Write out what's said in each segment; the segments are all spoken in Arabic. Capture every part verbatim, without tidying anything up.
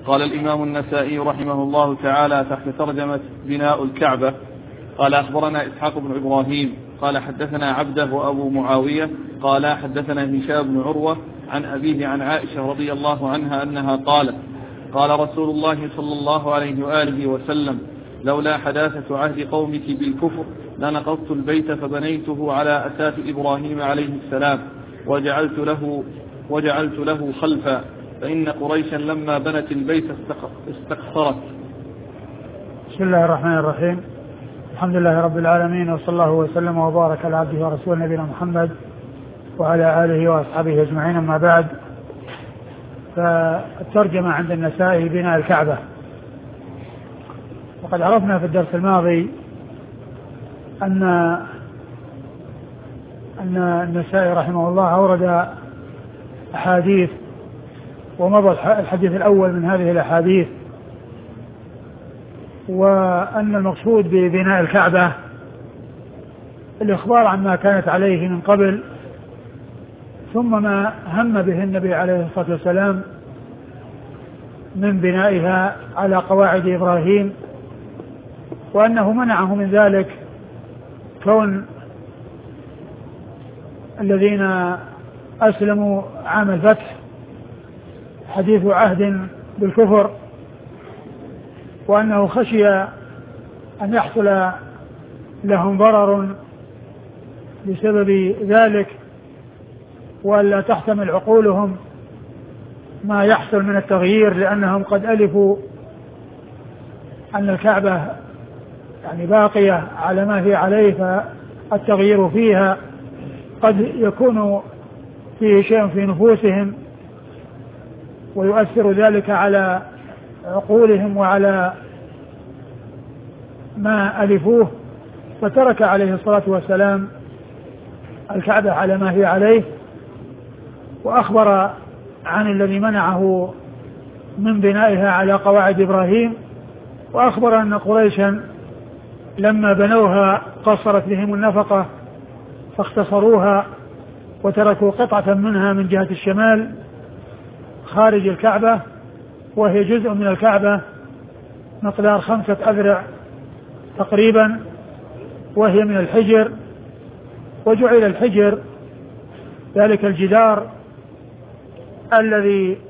قال الإمام النسائي رحمه الله تعالى تحت ترجمة بناء الكعبة: قال أخبرنا إسحاق بن إبراهيم قال حدثنا عبده وأبو معاوية قال حدثنا هشام بن عروة عن أبيه عن عائشة رضي الله عنها أنها قالت: قال رسول الله صلى الله عليه وآله وسلم: لولا حداثة عهد قومك بالكفر لنقضت البيت فبنيته على أساس إبراهيم عليه السلام وجعلت له, وجعلت له خلفا، فإن قريشا لما بنت البيت استقصرت. بسم الله الرحمن الرحيم. الحمد لله رب العالمين، وصلى الله وسلم وبارك على عبده ورسوله نبينا محمد وعلى آله وأصحابه أجمعين. أما بعد، فالترجمة عند النسائي بناء الكعبة. وقد عرفنا في الدرس الماضي أن أن النسائي رحمه الله أورد أحاديث، ومضى الحديث الأول من هذه الأحاديث، وأن المقصود ببناء الكعبة الإخبار عما كانت عليه من قبل، ثم ما هم به النبي عليه الصلاة والسلام من بنائها على قواعد إبراهيم، وأنه منعه من ذلك كون الذين أسلموا عام الفتح حديث عهد بالكفر، وأنه خشي أن يحصل لهم ضرر بسبب ذلك، وألا تحتمل عقولهم ما يحصل من التغيير، لأنهم قد ألفوا أن الكعبة يعني باقية على ما هي عليه، فالتغيير فيها قد يكون فيه شيء في نفوسهم ويؤثر ذلك على عقولهم وعلى ما ألفوه، فترك عليه الصلاة والسلام الكعبة على ما هي عليه، وأخبر عن الذي منعه من بنائها على قواعد إبراهيم، وأخبر أن قريشا لما بنوها قصرت بهم النفقة فاختصروها وتركوا قطعة منها من جهة الشمال خارج الكعبة، وهي جزء من الكعبة مقدار خمسة أذرع تقريبا، وهي من الحجر. وجعل الحجر ذلك الجدار الذي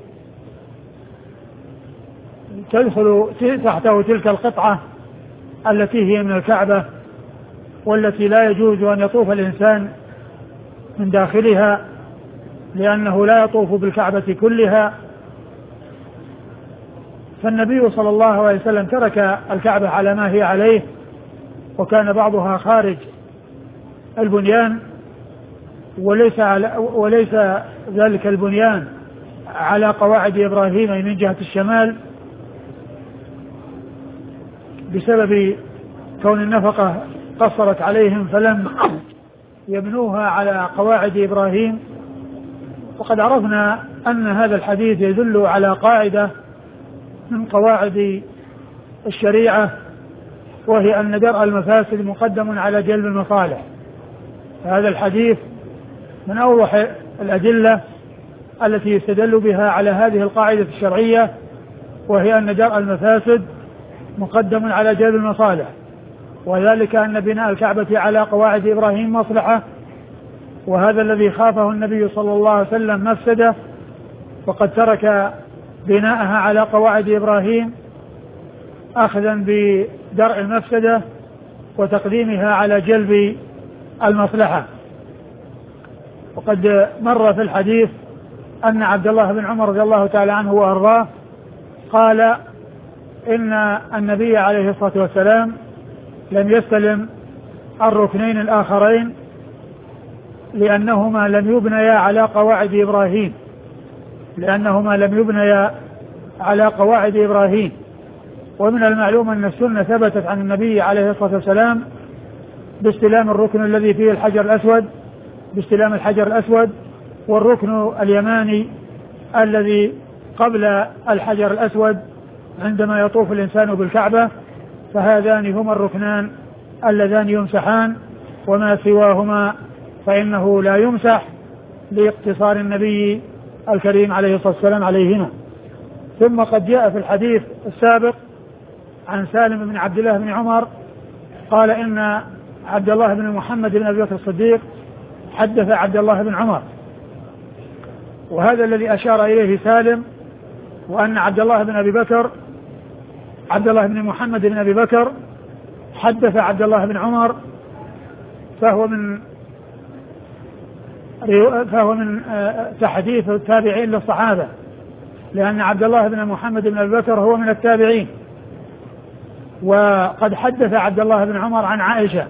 تدخل تحته تلك القطعة التي هي من الكعبة، والتي لا يجوز أن يطوف الإنسان من داخلها، لأنه لا يطوف بالكعبة كلها. فالنبي صلى الله عليه وسلم ترك الكعبة على ما هي عليه، وكان بعضها خارج البنيان، وليس, على وليس ذلك البنيان على قواعد إبراهيم من جهة الشمال بسبب كون النفقة قصرت عليهم فلم يبنوها على قواعد إبراهيم. وقد عرفنا أن هذا الحديث يدل على قاعدة من قواعد الشريعة، وهي أن درء المفاسد مقدم على جلب المصالح. هذا الحديث من أوضح الأدلة التي يستدل بها على هذه القاعدة الشرعية، وهي أن درء المفاسد مقدم على جلب المصالح، وذلك أن بناء الكعبة على قواعد إبراهيم مصلحة، وهذا الذي خافه النبي صلى الله عليه وسلم مفسده، وقد ترك بناءها على قواعد إبراهيم أخذا بدرء المفسدة وتقديمها على جلب المصلحة. وقد مر في الحديث أن عبد الله بن عمر رضي الله تعالى عنه وأرضاه قال إن النبي عليه الصلاة والسلام لم يستلم الركنين الآخرين لأنهما لم يبنيا على قواعد إبراهيم لأنهما لم يبنيا على قواعد إبراهيم ومن المعلوم أن السنة ثبتت عن النبي عليه الصلاة والسلام باستلام الركن الذي فيه الحجر الأسود باستلام الحجر الأسود والركن اليماني الذي قبل الحجر الأسود عندما يطوف الإنسان بالكعبة، فهذان هما الركنان اللذان يمسحان، وما سواهما فإنه لا يمسح لاقتصار النبي الكريم عليه الصلاة والسلام عليهما. ثم قد جاء في الحديث السابق عن سالم بن عبد الله بن عمر قال إن عبد الله بن محمد بن أبي بكر الصديق حدث عبد الله بن عمر، وهذا الذي أشار إليه سالم، وأن عبد الله بن أبي بكر عبد الله بن محمد بن أبي بكر حدث عبد الله بن عمر، فهو من فهو من تحديث التابعين للصحابة، لأن عبد الله بن محمد بن أبي بكر هو من التابعين. وقد حدث عبد الله بن عمر عن عائشة،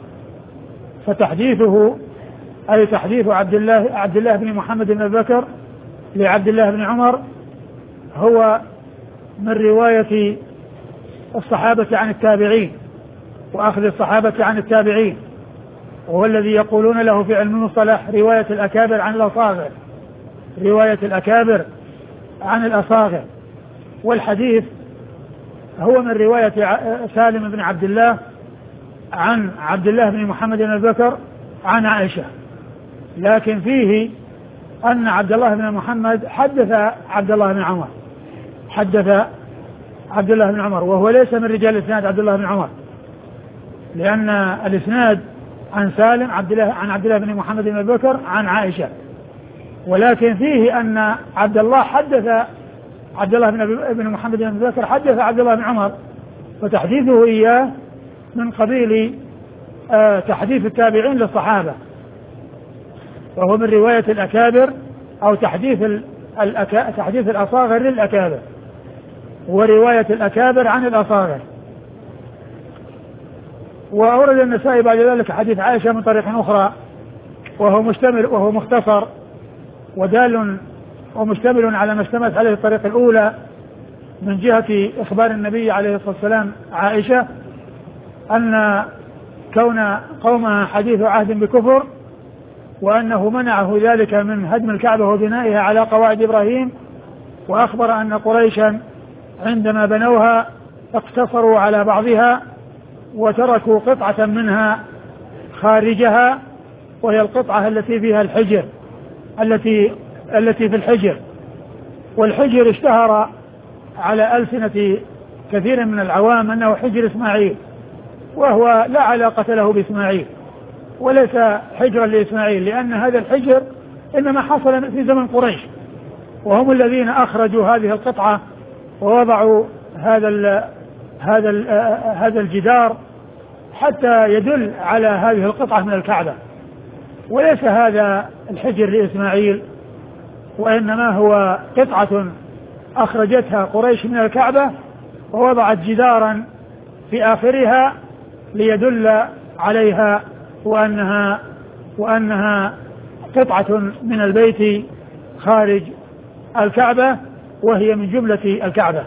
فتحديثه أي تحديث عبد الله عبد الله بن محمد بن أبي بكر لعبد الله بن عمر هو من رواية الصحابة عن التابعين وأخذ الصحابة عن التابعين، وهو الذي يقولون له في علم المصطلح رواية الأكابر عن الأصاغر، رواية الأكابر عن الأصاغر. والحديث هو من رواية سالم بن عبد الله عن عبد الله بن محمد بن أبي بكر عن عائشة، لكن فيه أن عبد الله بن محمد حدث عبد الله بن عمر حدث عبد الله بن عمر وهو ليس من رجال الإسناد عبد الله بن عمر، لأن الإسناد عن سالم عبد الله عن عبد الله بن محمد بن أبي بكر عن عائشة، ولكن فيه أن عبد الله حدث عبد الله بن محمد بن أبي بكر حدث عبد الله بن عمر، وتحديثه إياه من قبيل آه تحديث التابعين للصحابة، وهو من رواية الأكابر أو تحديث الأكا تحديث الأصاغر للأكابر، ورواية الأكابر عن الأصاغر. وأورد النسائي بعد ذلك حديث عائشة من طريق أخرى، وهو مشتمل وهو مختصر ودال ومشتمل على ما اشتملت عليه الطريقة الأولى من جهة إخبار النبي عليه الصلاة والسلام عائشة أن كون قومها حديث عهد بكفر، وأنه منعه ذلك من هدم الكعبة وبنائها على قواعد إبراهيم، وأخبر أن قريشا عندما بنوها اقتصروا على بعضها وتركوا قطعة منها خارجها، وهي القطعة التي فيها الحجر التي التي في الحجر. والحجر اشتهر على ألسنة كثير من العوام أنه حجر إسماعيل، وهو لا علاقة له بإسماعيل وليس حجرا لإسماعيل، لأن هذا الحجر إنما حصل في زمن قريش، وهم الذين أخرجوا هذه القطعة ووضعوا هذا ال هذا ال هذا الجدار حتى يدل على هذه القطعة من الكعبة، وليس هذا الحجر لإسماعيل، وإنما هو قطعة أخرجتها قريش من الكعبة ووضعت جدارا في آخرها ليدل عليها وأنها وأنها قطعة من البيت خارج الكعبة، وهي من جملة الكعبة.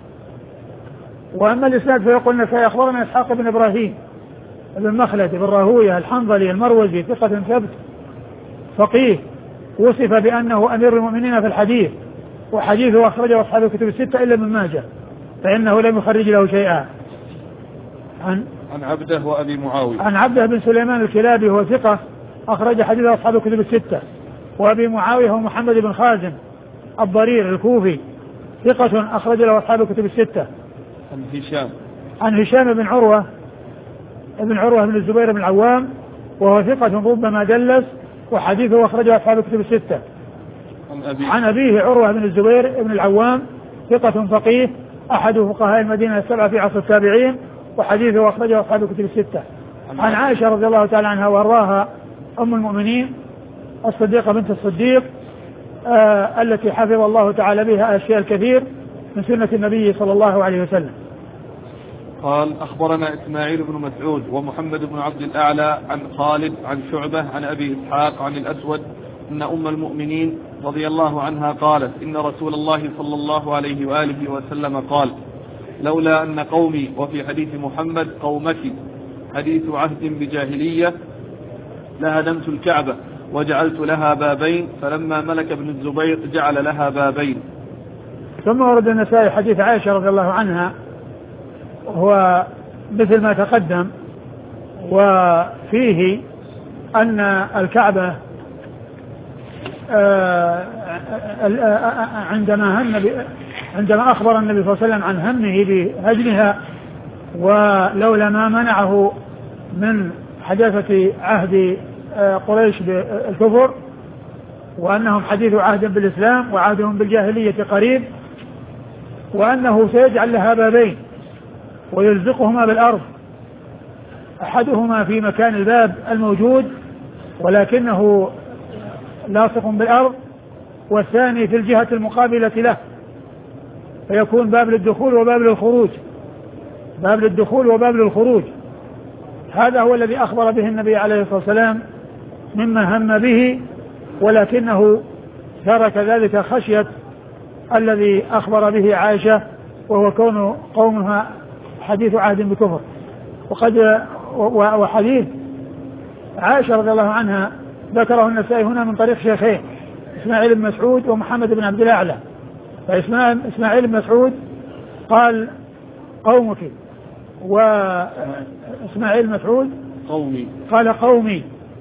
وأما الإسناد فيقول النسائي أخبرنا إسحاق بن إبراهيم بن مخلد بن راهويه الحنظلي المروزي ثقة ثبت فقيه، وصف بأنه أمير المؤمنين في الحديث، وحديثه أخرجه أصحاب الكتب الستة إلا من ماجه، فإنه لم يخرج له شيئا. عن عن عبده وأبي معاوية عن عبده بن سليمان الكلابي هو ثقة أخرج حديث أصحاب الكتب الستة. وأبي معاوية هو محمد بن خازم الضرير الكوفي ثقة أخرج له أصحاب الكتب الستة. عن هشام عن هشام بن عروة ابن عروة بن الزبير بن العوام وهو ثقة ربما دلس، وحديثه أخرجه أصحاب الكتب الستة. عن أبيه عن أبيه عروة بن الزبير بن العوام ثقة فقيه أحد فقهاء المدينة السبعة في عصر التابعين، وحديثه أخرجه أصحاب الكتب الستة. عن عائشة رضي الله تعالى عنها وأرضاها أم المؤمنين الصديقة بنت الصديق آه التي حفظ الله تعالى بها أشياء الكثير من سنة النبي صلى الله عليه وسلم. قال أخبرنا إسماعيل بن مسعود ومحمد بن عبد الأعلى عن خالد عن شعبة عن أبي إسحاق عن الأسود أن أم المؤمنين رضي الله عنها قالت إن رسول الله صلى الله عليه وآله وسلم قال لولا أن قومي، وفي حديث محمد قومك، حديث عهد بجاهلية، لهدمت الكعبة وجعلت لها بابين، فلما ملك ابن الزبير جعل لها بابين. ثم ورد النسائي حديث عائشة رضي الله عنها هو مثل ما تقدم، وفيه أن الكعبة عندما هم عندما أخبر النبي صلى الله عليه وسلم عن همه بهدمها، ولولا ما منعه من حداثة عهد قريش بالكفر، وأنهم حديث عهد بالإسلام وعهدهم بالجاهلية قريب، وأنه سيجعل لها بابين ويلزقهما بالأرض، أحدهما في مكان الباب الموجود ولكنه لاصق بالأرض، والثاني في الجهة المقابلة له، فيكون باب للدخول وباب للخروج، باب للدخول وباب للخروج. هذا هو الذي أخبر به النبي عليه الصلاة والسلام مما هم به، ولكنه ترك ذلك خشية الذي أخبر به عائشة، وهو كون قومها حديث عهد بكفر. وقد وحديث عائشة رضي الله عنها ذكره النسائي هنا من طريق شيخين، إسماعيل بن مسعود ومحمد بن عبد الأعلى. فإسماعيل بن مسعود قال قومك، وإسماعيل مسعود قومي قال قومي،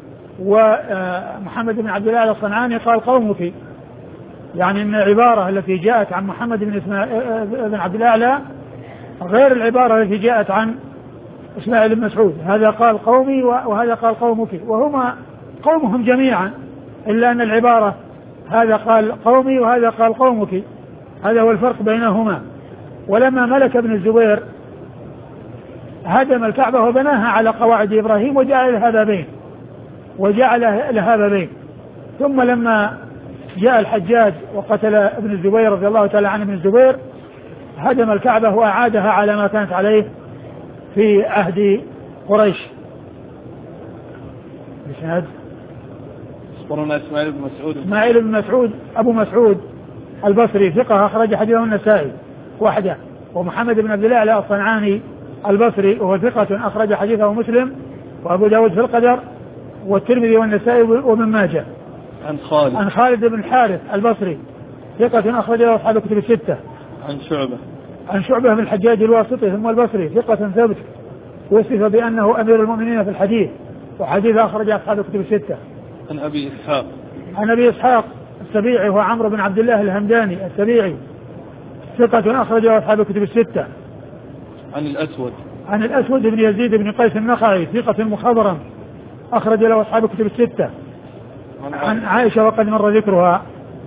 ومحمد بن عبد الأعلى الصنعاني قال قومك. يعني أن العبارة التي جاءت عن محمد بن, بن عبد الأعلى غير العبارة التي جاءت عن إسماعيل بن مسعود، هذا قال قومي وهذا قال قومك، وهما قومهم جميعا، إلا أن العبارة هذا قال قومي وهذا قال قومك، هذا هو الفرق بينهما. ولما ملك ابن الزبير هدم الكعبة وبناها على قواعد إبراهيم وجعل لها بابين وجعل لها بابين ثم لما جاء الحجاج وقتل ابن الزبير رضي الله تعالى عنه ابن الزبير هدم الكعبة وأعادها على ما كانت عليه في عهد قريش. بسند أخبرنا إسماعيل بن مسعود إسماعيل بن مسعود أبو مسعود البصري ثقة أخرج حديثه النسائي وحده، ومحمد بن عبد الأعلى الصنعاني البصري وهو ثقة أخرج حديثه مسلم وأبو داود في القدر والترمذي والنسائي وابن ماجه. عن خالد عن خالد بن الحارث البصري ثقة أخرج له أصحاب الكتب الستة. عن شعبة عن شعبة بن الحجاج الواسطي ثم البصري ثقة ثبت، وصف بأنه أمير المؤمنين في الحديث، وحديث أخرج أصحاب الكتب الستة. عن أبي إسحاق عن أبي إسحاق السبيعي هو عمرو بن عبد الله الهمداني السبيعي ثقة أخرج له أصحاب الكتب الستة. عن الأسود عن الأسود بن يزيد بن قيس النخعي ثقة مخضرم أخرج له أصحاب الكتب الستة. عن عائشة وقد مر ذكرها.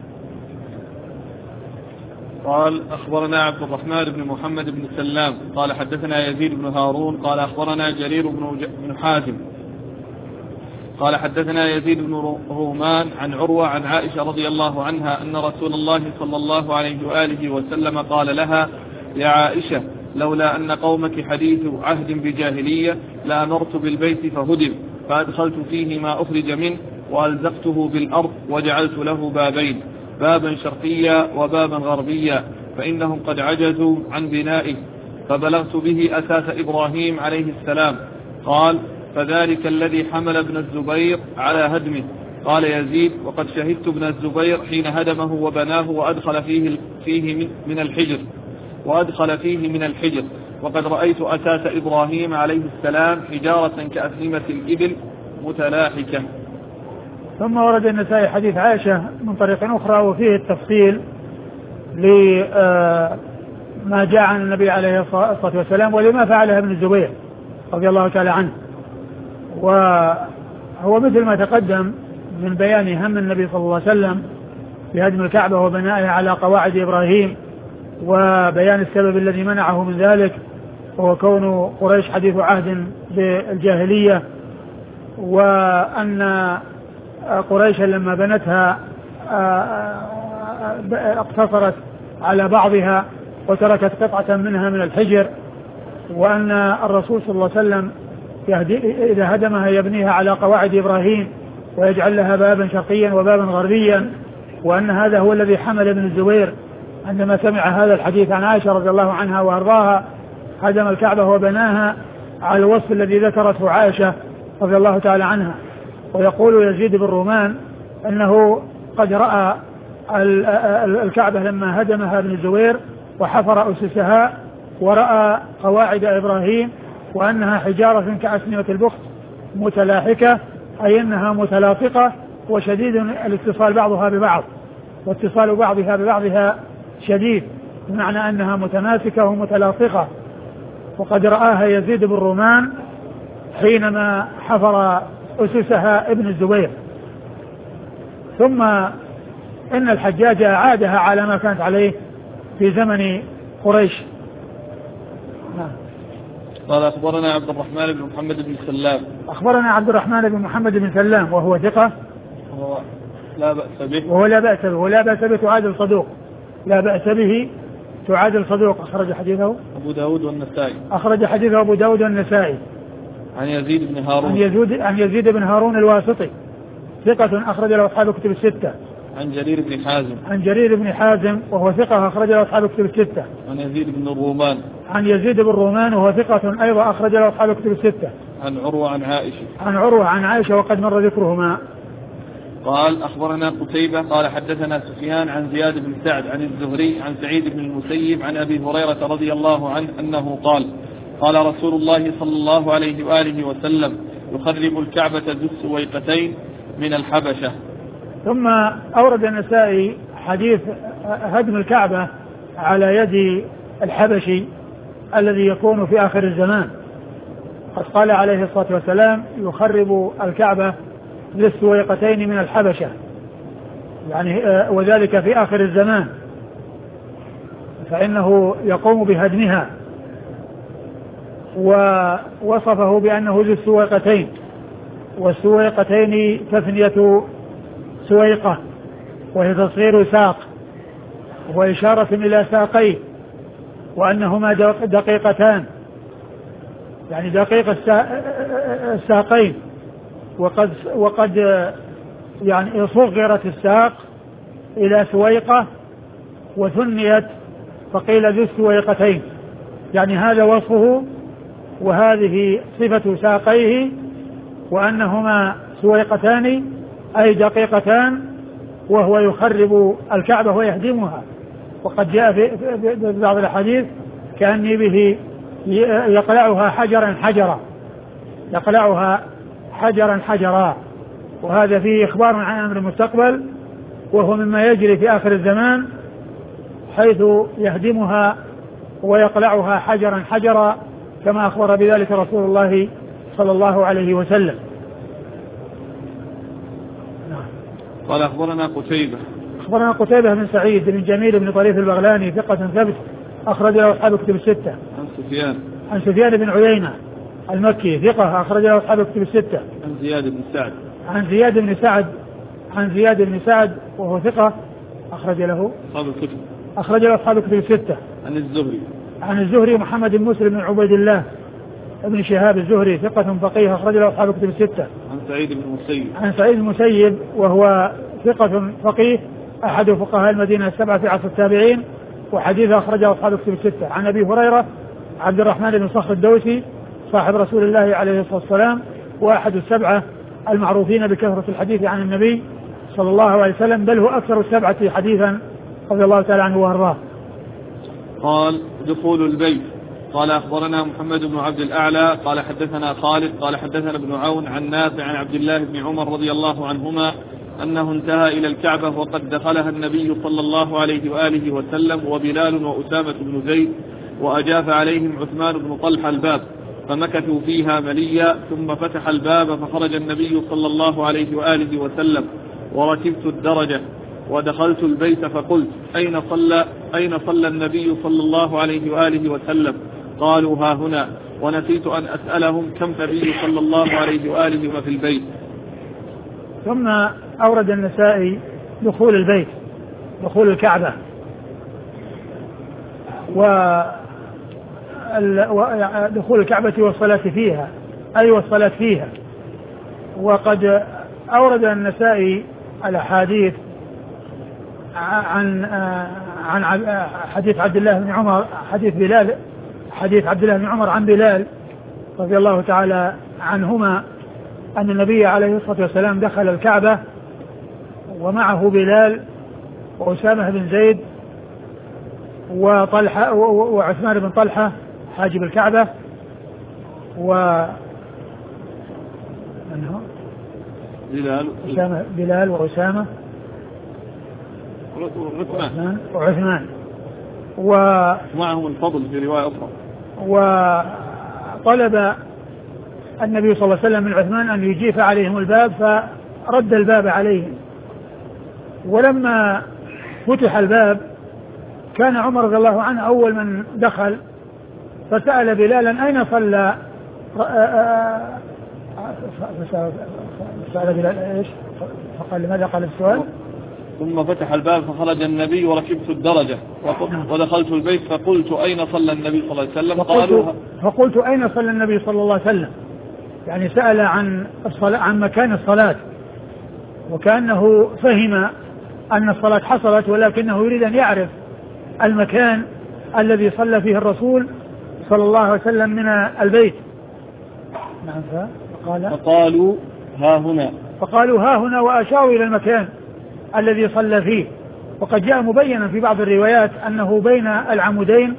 قال أخبرنا عبد الرحمن بن محمد بن سلام قال حدثنا يزيد بن هارون قال أخبرنا جرير بن حازم قال حدثنا يزيد بن رومان عن عروة عن عائشة رضي الله عنها أن رسول الله صلى الله عليه وآله وسلم قال لها يا عائشة لولا أن قومك حديث عهد بجاهلية لأمرت بالبيت فهدم فأدخلت فيه ما أخرج منه وألزقته بالأرض وجعلت له بابين، بابا شرقيا وبابا غربيا، فإنهم قد عجزوا عن بنائه، فبلغت به أساس إبراهيم عليه السلام. قال فذلك الذي حمل ابن الزبير على هدمه. قال يزيد وقد شهدت ابن الزبير حين هدمه وبناه وأدخل فيه, فيه من الحجر وأدخل فيه من الحجر وقد رأيت أساس إبراهيم عليه السلام حجارة كأسنمة الإبل متلاحكة. ثم ورد النسائي حديث عائشة من طريق أخرى وفيه التفصيل لما جاء عن النبي عليه الصلاة والسلام ولما فعله ابن الزبير رضي الله تعالى عنه، وهو مثل ما تقدم من بيان هم النبي صلى الله عليه وسلم بهدم الكعبة وبنائها على قواعد إبراهيم، وبيان السبب الذي منعه من ذلك وهو كون قريش حديث عهد بالجاهلية، وأن قريشا لما بنتها اقتصرت على بعضها وتركت قطعة منها من الحجر، وأن الرسول صلى الله عليه وسلم إذا هدمها يبنيها على قواعد إبراهيم ويجعل لها بابا شرقيا وبابا غربيا، وأن هذا هو الذي حمل ابن الزبير عندما سمع هذا الحديث عن عائشة رضي الله عنها وأرضاها هدم الكعبة وبناها على الوصف الذي ذكرته عائشة رضي الله تعالى عنها. ويقول يزيد بن رومان أنه قد رأى الكعبة لما هدمها ابن الزبير وحفر أسسها ورأى قواعد إبراهيم وأنها حجارة كأسنمة البخت متلاحكة، أي أنها متلاصقة وشديد الاتصال بعضها ببعض، واتصال بعضها ببعضها شديد، بمعنى أنها متماسكة ومتلاصقة. وقد رآها يزيد بن رومان حينما حفر أسسها ابن الزبير. ثم إن الحجاج أعادها على ما كانت عليه في زمن قريش. نعم. قال أخبرنا عبد الرحمن بن محمد بن سلام. أخبرنا عبد الرحمن بن محمد بن سلام وهو ثقة وهو لا بأس به وهو لا بأس به ولا بأس به تعادل صدوق لا بأس به تعادل صدوق. أخرج حديثه أبو داود والنسائي. أخرج حديثه أبو داود والنسائي. عن يزيد بن هارون. عن يزيد, عن يزيد بن هارون الواسطي ثقة أخرج له أصحاب الكتب الستة. عن جرير بن حازم. عن جرير بن حازم وهو ثقة أخرج له أصحاب الكتب الستة. عن يزيد بن الرومان. عن يزيد بن رومان وهو ثقة أيضا أخرج له أصحاب الكتب الستة. عن عروة عن عائشة. عن عروة عن عائشة وقد مر ذكرهما. قال أخبرنا قتيبة قال حدثنا سفيان عن زياد بن سعد عن الزهري عن سعيد بن المسيب عن أبي هريرة رضي الله عنه أنه قال قال رسول الله صلى الله عليه وآله وسلم يخرب الكعبة ذو السويقتين من الحبشة. ثم أورد النسائي حديث هدم الكعبة على يد الحبشي الذي يكون في آخر الزمان. قد قال عليه الصلاة والسلام يخرب الكعبة ذو السويقتين من الحبشة، يعني وذلك في آخر الزمان، فإنه يقوم بهدمها، ووصفه بأنه ذو السويقتين، والسويقتين تثنية سويقة وهي تصغير ساق وإشارة إلى ساقين وأنهما دقيقتان، يعني دقيق الساقين، وقد وقد يعني صغرت الساق إلى سويقة وثنيت فقيل ذو السويقتين، يعني هذا وصفه وهذه صفة ساقيه وأنهما سويقتان أي دقيقتان، وهو يخرب الكعبة ويهدمها. وقد جاء في بعض الحديث كأني به يقلعها حجرا حجرا يقلعها حجرا حجرا وهذا فيه إخبار عن أمر المستقبل، وهو مما يجري في آخر الزمان، حيث يهدمها ويقلعها حجرا حجرا كما أخبر بذلك رسول الله صلى الله عليه وسلم. قال أخبرنا قتيبة. أخبرنا قتيبة بن سعيد بن جميل بن طريف البغلاني ثقة ثبت أخرج له أصحاب الكتب الستة. عن سفيان. عن سفيان بن عيينة المكي ثقة أخرج له أصحاب الكتب الستة. عن زياد بن سعد. عن زياد بن سعد عن زياد بن سعد وهو ثقة أخرج له أصحاب الكتب أخرج له أصحاب الكتب الستة. عن الزهري. عن الزهري محمد بن مسلم بن عبيد الله ابن شهاب الزهري ثقة فقيه أخرج له أصحاب الكتب الستة. عن سعيد بن المسيب. عن سعيد بن المسيب وهو ثقة فقيه أحد فقهاء المدينة السبعة في عصر التابعين، وحديث أخرجه أصحاب الكتب الستة. عن أبي هريرة عبد الرحمن بن صخر الدوسي صاحب رسول الله عليه الصلاة والسلام وأحد السبعة المعروفين بكثرة الحديث عن النبي صلى الله عليه وسلم، بل هو أكثر السبعة حديثا رضي الله تعالى عنه وأرضاه. قال دخول البيت. قال أخبرنا محمد بن عبد الأعلى قال حدثنا خالد قال حدثنا ابن عون عن نافع عن عبد الله بن عمر رضي الله عنهما أنه انتهى إلى الكعبة وقد دخلها النبي صلى الله عليه وآله وسلم وبلال وأسامة بن زيد، وأجاف عليهم عثمان بن طلحة الباب فمكثوا فيها مليا، ثم فتح الباب فخرج النبي صلى الله عليه وآله وسلم وركبت الدرجة ودخلت البيت فقلت أين صلى أين صلى النبي صلى الله عليه وآله وسلم؟ قالوا ها هنا، ونسيت أن أسألهم كم النبي صلى الله عليه وآله في البيت. ثم أورد النسائي دخول البيت، دخول الكعبة ودخول الكعبة والصلاة فيها، أي والصلاة فيها. وقد أورد النسائي الأحاديث عن عن حديث عبد الله بن عمر، حديث بلال حديث عبد الله بن عمر عن بلال رضي الله تعالى عنهما أن النبي عليه الصلاة والسلام دخل الكعبة ومعه بلال وأسامة بن زيد وطلحة وعثمان بن طلحة حاجب الكعبة و بلال أسامة بلال وأسامة وعثمان وعثمان ومعهم الفضل في رواية أخرى. وطلب النبي صلى الله عليه وسلم من عثمان أن يجيف عليهم الباب فرد الباب عليهم. ولما فتح الباب كان عمر رضي الله عنه أول من دخل فسأل بلالا أين صلى فسأل بلال إيش فقال لماذا قال السؤال ثم فتح الباب فخرج النبي وركبت الدرجة ودخلت البيت فقلت أين صلى النبي صلى الله عليه وسلم قالوا فقلت أين صلى النبي صلى الله عليه وسلم يعني سأل عن الصلاة عن مكان الصلاة وكأنه فهم أن الصلاة حصلت ولكنه يريد أن يعرف المكان الذي صلى فيه الرسول صلى الله عليه وسلم من البيت. نعم فقال فقالوا ها هنا فقالوا ها هنا وأشاروا إلى المكان الذي صلى فيه. وقد جاء مبينا في بعض الروايات أنه بين العمودين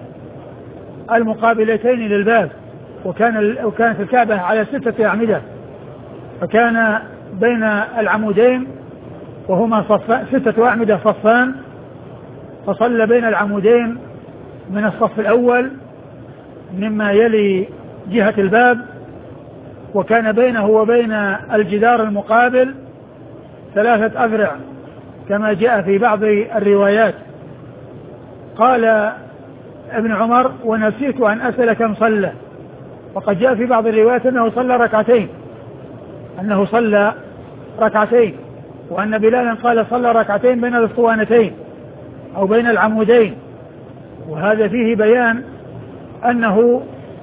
المقابلتين للباب وكان وكانت الكعبة على ستة أعمدة فكان بين العمودين وهما صف ستة أعمدة صفان فصلى بين العمودين من الصف الأول مما يلي جهة الباب وكان بينه وبين الجدار المقابل ثلاثة أذرع كما جاء في بعض الروايات. قال ابن عمر ونسيت أن أسأل كم صلى وقد جاء في بعض الروايات أنه صلى ركعتين أنه صلى ركعتين وأن بلالا قال صلى ركعتين بين الاسطوانتين أو بين العمودين وهذا فيه بيان أنه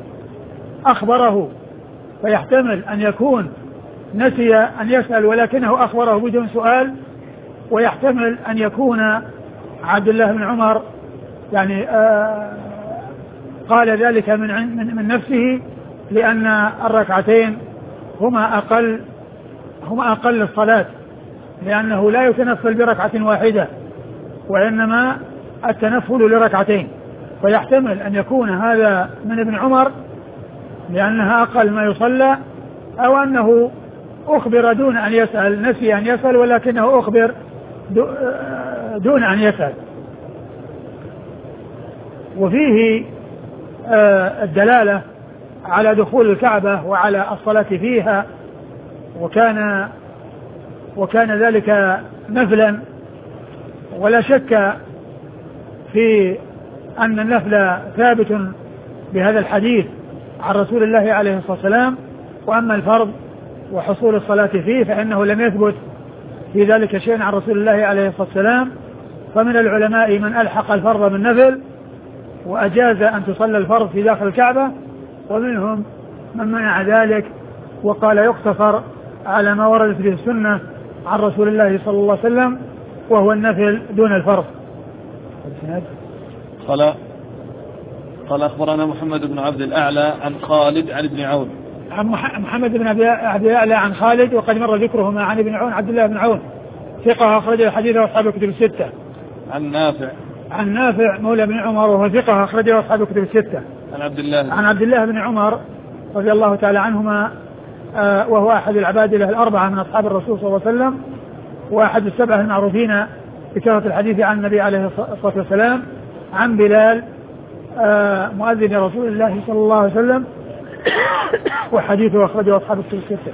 أخبره فيحتمل أن يكون نسي أن يسأل ولكنه أخبره بدون سؤال ويحتمل أن يكون عبد الله بن عمر يعني آه قال ذلك من, من, من نفسه لأن الركعتين هما أقل هما أقل الصلاة لأنه لا يتنفل بركعة واحدة وإنما التنفل لركعتين فيحتمل أن يكون هذا من ابن عمر لأنها أقل ما يصلى أو أنه أخبر دون أن يسأل نسي أن يسأل ولكنه أخبر دون أن يسأل. وفيه الدلالة على دخول الكعبة وعلى الصلاة فيها وكان وكان ذلك نفلا ولا شك في أن النفل ثابت بهذا الحديث عن رسول الله عليه الصلاة والسلام وأما الفرض وحصول الصلاة فيه فإنه لم يثبت في ذلك شيء عن رسول الله عليه الصلاة والسلام. فمن العلماء من ألحق الفرض بالنفل وأجاز أن تصلى الفرض في داخل الكعبة ومنهم من منع ذلك وقال يقتصر على ما وردت به السنة عن رسول الله صلى الله عليه وسلم وهو النفل دون الفرض. قال قال أخبرنا محمد بن عبد الأعلى عن خالد عن ابن عون عن محمد بن عبد الأعلى عن خالد وقد مر ذكرهما عن ابن عون عبد الله بن عون ثقة أخرج الحديث وأصحاب الكتب الستة. عن نافع عن نافع مولى بن عمر وهو ثقة أخرجه أصحاب الكتب الستة. عن عبد الله عن عبد الله بن عمر رضي الله تعالى عنهما آه وهو أحد العبادلة الأربعة من أصحاب الرسول صلى الله عليه وسلم وأحد السبعة المعروفين بكثرة الحديث عن النبي عليه الصلاة والسلام. عن بلال آه مؤذن رسول الله صلى الله عليه وسلم وحديثه أخرجه أصحاب الكتب الستة.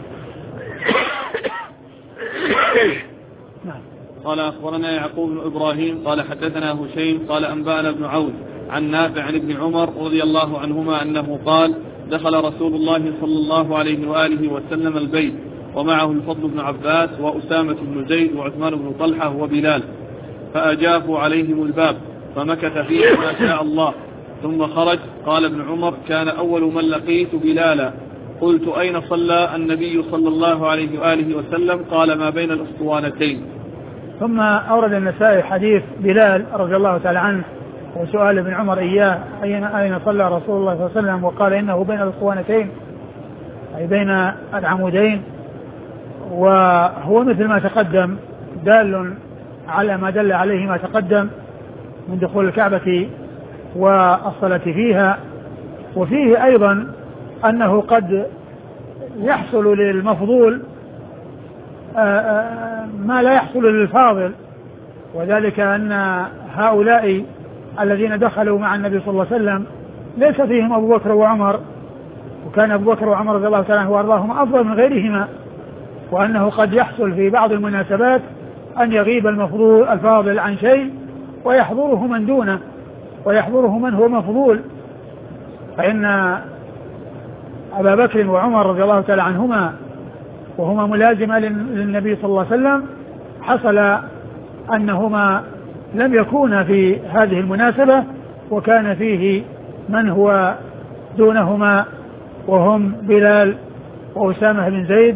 نعم. قال أخبرنا يعقوب بن إبراهيم قال حدثنا هشيم قال أنبأنا ابن عون عن نافع عن ابن عمر رضي الله عنهما أنه قال دخل رسول الله صلى الله عليه وآله وسلم البيت ومعه الفضل بن عباس وأسامة بن زيد وعثمان بن طلحة وبلال فأجافوا عليهم الباب فمكث فيه ما شاء الله ثم خرج. قال ابن عمر كان أول من لقيت بلالا قلت أين صلى النبي صلى الله عليه وآله وسلم قال ما بين الأسطوانتين. ثم أورد النسائي حديث بلال رضي الله تعالى عنه وسؤال ابن عمر إياه أين أين صلى رسول الله صلى الله عليه وسلم وقال إنه بين الأسطوانتين أي بين العمودين وهو مثل ما تقدم دال على ما دل عليه ما تقدم من دخول الكعبة والصلاة فيها. وفيه أيضا أنه قد يحصل للمفضول ما لا يحصل للفاضل، وذلك أن هؤلاء الذين دخلوا مع النبي صلى الله عليه وسلم ليس فيهم أبو بكر وعمر، وكان أبو بكر وعمر رضي الله تعالى عنه وأرضاهم أفضل من غيرهما، وأنه قد يحصل في بعض المناسبات أن يغيب المفضول الفاضل عن شيء ويحضره من دونه ويحضره من هو مفضول. فإن أبا بكر وعمر رضي الله تعالى عنهما وهما ملازما للنبي صلى الله عليه وسلم حصل أنهما لم يكونا في هذه المناسبة، وكان فيه من هو دونهما وهم بلال وأسامة بن زيد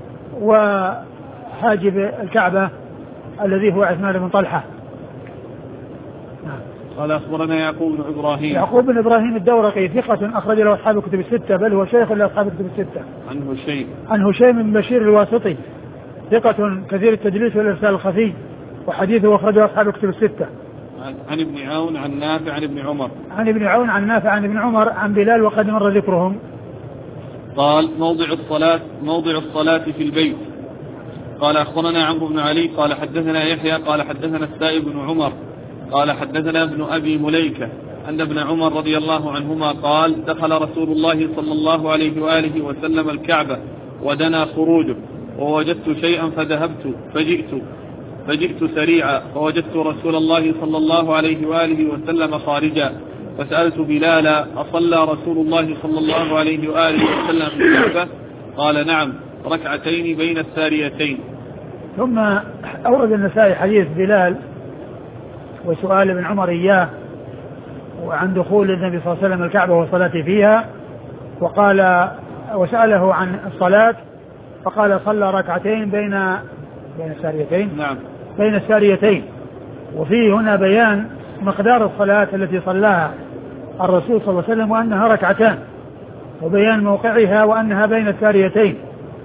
وحاجب الكعبة الذي هو عثمان بن طلحة. قال أخبرنا يعقوب بن إبراهيم يعقوب بن إبراهيم الدورقي ثقة أخرج له أصحاب الكتب الستة، بل هو شيخ لأصحاب الكتب الستة. عن هشيم عن هشيم بن بشير الواسطي ثقة كثير التدليس والإرسال الخفي، وحديثه أخرجه أصحاب الكتب الستة. عن ابن عون عن نافع عن ابن عمر عن ابن عون عن نافع عن ابن عمر عن بلال وقد مر ذكرهم. قال موضع الصلاة موضع الصلاة في البيت. قال أخبرنا عمرو بن علي قال حدثنا يحيى قال حدثنا السائب بن عمر قال حدثنا ابن أبي مليكة أن ابن عمر رضي الله عنهما قال دخل رسول الله صلى الله عليه وآله وسلم الكعبة ودنا خروجه ووجدت شيئا فذهبت فجئت فجئت سريعا فوجدت رسول الله صلى الله عليه وآله وسلم خارجا فسألت بلالا أصلى رسول الله صلى الله عليه وآله وسلم في الكعبة؟ قال نعم ركعتين بين الساريتين. ثم أورد النسائي حديث بلال وسؤال ابن عمر إياه وعن دخول النبي صلى الله عليه وسلم الكعبة وصلاته فيها، وقال وسأله عن الصلاة فقال صلى ركعتين بين بين الساريتين نعم بين الساريتين. وفيه هنا بيان مقدار الصلاة التي صلاها الرسول صلى الله عليه وسلم وأنها ركعتان، وبيان موقعها وأنها بين الساريتين.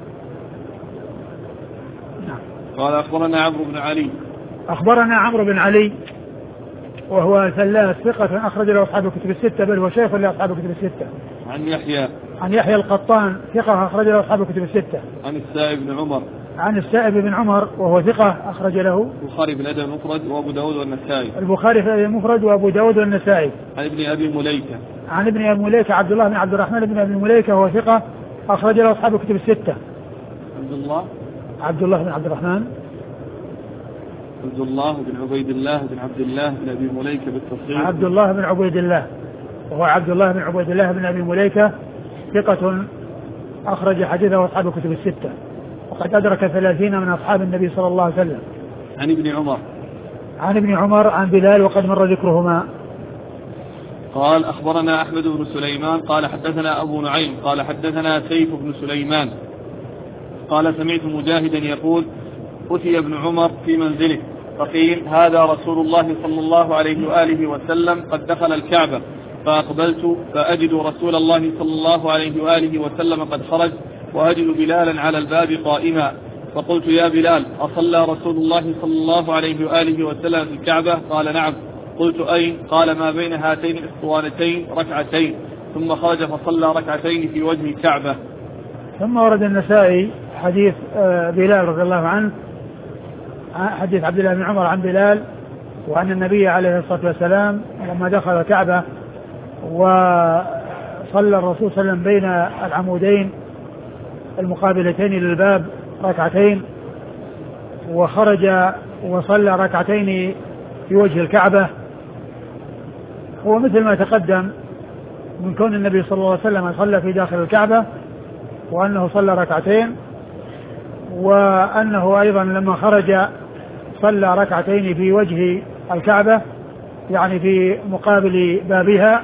نعم. قال أخبرنا عمرو بن علي أخبرنا عمرو بن علي وهو ثلاث ثقة أخرج له أصحاب الكتب الستة، بل هو شيخ لأصحاب الكتب الستة. عن يحيى عن يحيى القطان ثقة أخرج له أصحاب الكتب الستة. عن السائب بن عمر عن السائب بن عمر وهو ثقة أخرج له البخاري في الأدب المفرد وأبو داود والنسائي البخاري في الأدب المفرد وأبو داود والنسائي. عن ابن أبي مليكة عن ابن أبي مليكة عبد الله بن عبد الرحمن بن أبي مليكة وهو ثقة أخرج له أصحاب الكتب الستة. عبد الله عبد الله بن عبد الرحمن عبد الله بن عبيد الله بن عبد الله بن أبي مليكة بالتصحيح عبد الله بن عبيد الله وهو عبد الله بن عبيد الله بن أبي مليكة ثقة أخرج حديثه أصحاب الكتب الستة، وقد أدرك ثلاثين من أصحاب النبي صلى الله عليه وسلم. عن ابن عمر عن ابن عمر عن بلال وقد مر ذكرهما. قال أخبرنا أحمد بن سليمان قال حدثنا أبو نعيم قال حدثنا سيف بن سليمان قال سمعت مجاهدا يقول أتي ابن عمر في منزله فقيل هذا رسول الله صلى الله عليه وآله وسلم قد دخل الكعبة، فأقبلت فأجد رسول الله صلى الله عليه وآله وسلم قد خرج وأجد بلالا على الباب قائما، فقلت يا بلال أصلى رسول الله صلى الله عليه وآله وسلم في الكعبة؟ قال نعم. قلت أين؟ قال ما بين هاتين الاسطوانتين ركعتين، ثم خرج فصلى ركعتين في وجه الكعبة. ثم ورد النسائي حديث بلال رضي الله عنه، حديث عبد الله بن عمر عن بلال وأن النبي عليه الصلاة والسلام لما دخل الكعبة وصلى الرسول صلى الله عليه وسلم بين العمودين المقابلتين للباب ركعتين، وخرج وصلى ركعتين في وجه الكعبة. هو مثل ما تقدم من كون النبي صلى الله عليه وسلم صلى في داخل الكعبة، وأنه صلى ركعتين، وأنه أيضا لما خرج صلى ركعتين في وجه الكعبة يعني في مقابل بابها.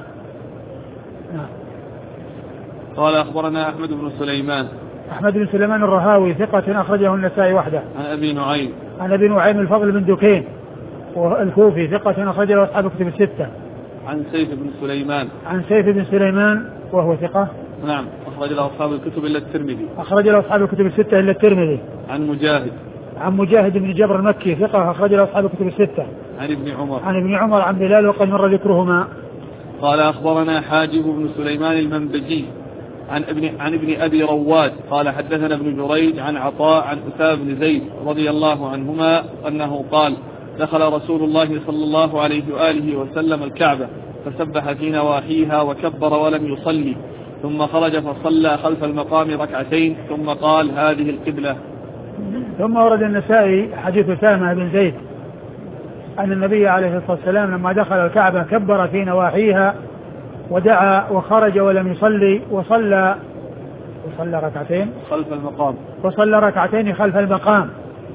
قال أخبرنا أحمد بن سليمان أحمد بن سليمان الرهاوي ثقة أخرجه النسائي وحده. عن أبي نعيم عن أبي نعيم الفضل بن دكين والكوفي ثقة أخرجه أصحاب الكتب الستة. عن سيف بن سليمان عن سيف بن سليمان وهو ثقة نعم أخرج له أصحاب الكتب إلا الترمذي أخرج له أصحاب الكتب الستة إلا الترمذي. عن مجاهد عن مجاهد بن جبر المكي ثقة أخرج له أصحاب الكتب الستة. عن ابن عمر عن ابن عمر عن بلال وقد مر ذكرهما. قال أخبرنا حاجب بن سليمان المنبجي عن ابن, عن ابن أبي رواد قال حدثنا ابن جريج عن عطاء عن أسامة بن زيد رضي الله عنهما أنه قال دخل رسول الله صلى الله عليه وآله وسلم الكعبة فسبح في نواحيها وكبر ولم يصلي ثم خرج فصلى خلف المقام ركعتين ثم قال هذه القبلة. ثم ورد النسائي حديث أسامة بن زيد أن النبي عليه الصلاة والسلام لما دخل الكعبة كبر في نواحيها ودعا وخرج ولم يصلي وصلى وصلى ركعتين خلف المقام وصلى ركعتين خلف المقام.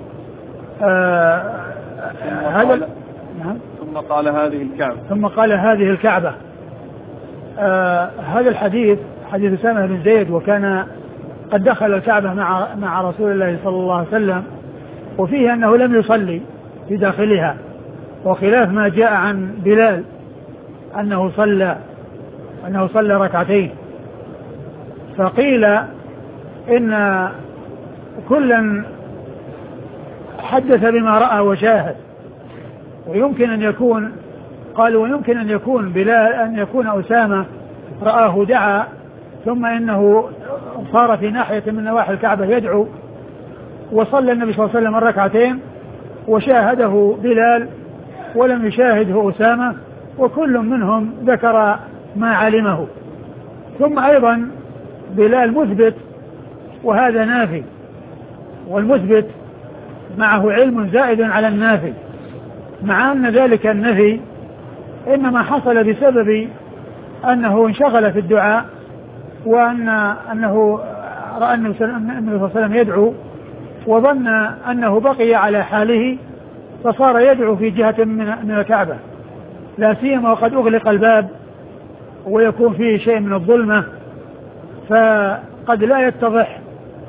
آه هذا نعم. ثم قال هذه الكعبة ثم قال هذه الكعبة. آه هذا الحديث حديث أسامة بن زيد وكان قد دخل الكعبة مع مع رسول الله صلى الله عليه وسلم وفيه أنه لم يصلي في داخلها وخلاف ما جاء عن بلال أنه صلى أنه صلى ركعتين. فقيل إن كلا حدث بما رأى وشاهد ويمكن أن يكون قالوا ويمكن أن يكون بلال أن يكون أسامة رآه دعا ثم إنه صار في ناحية من نواحي الكعبة يدعو وصلى النبي صلى الله عليه وسلم الركعتين وشاهده بلال ولم يشاهده أسامة وكل منهم ذكر ما علمه. ثم أيضا بلال مثبت وهذا نافي والمثبت معه علم زائد على النافي مع أن ذلك النفي إنما حصل بسبب أنه انشغل في الدعاء وأن أنه رأى النبي صلى الله عليه وسلم يدعو وظن أنه بقي على حاله فصار يدعو في جهة من الكعبة لا سيما وقد أغلق الباب ويكون فيه شيء من الظلمة فقد لا يتضح